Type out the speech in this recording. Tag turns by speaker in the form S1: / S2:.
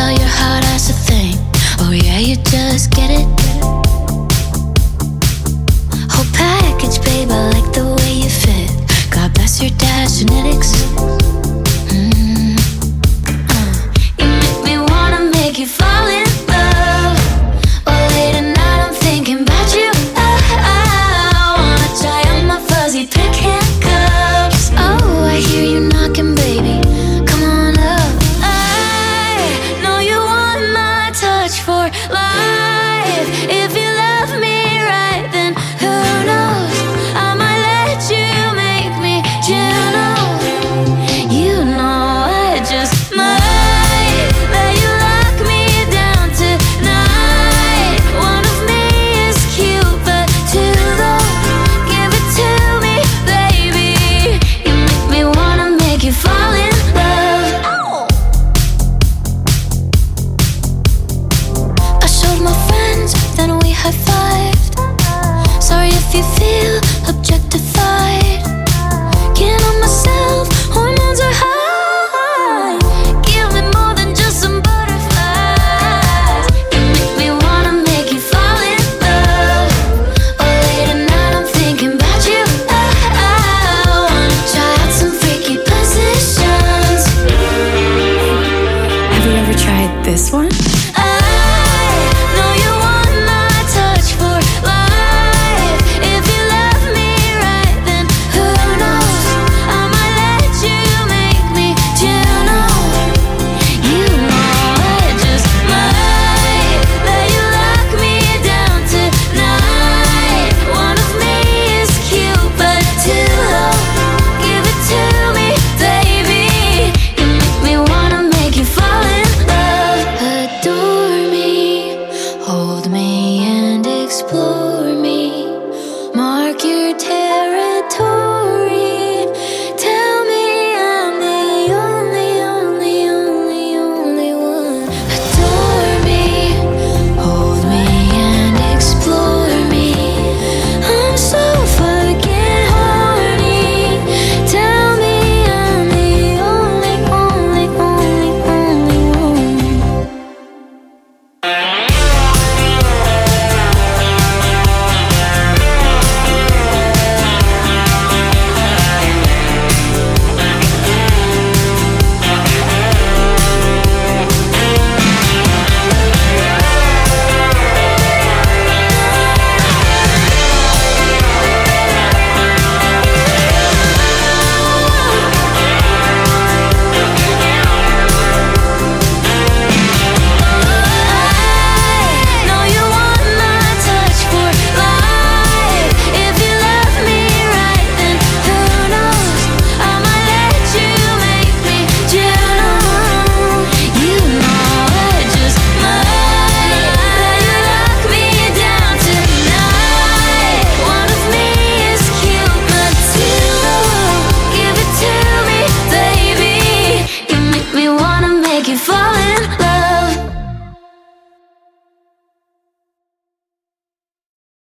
S1: tell your heart has a thing. Oh yeah, you just get it. Whole package, babe, I like the way you fit. God bless your dad's genetics. You make me wanna make you fall in love. Or late at night I'm thinking about you. I wanna tie up my fuzzy pink handcuffs. Oh, I hear you knocking, baby. Come on up. I know you want my touch for life. If you love me right, then who knows? I might let you make me Juno. You know I just might let you lock me down tonight. One of me is cute, but two though. Give it to me, baby. You make me wanna make you fall in love. I showed my friends, then we high-fived. Sorry if you feel objectified.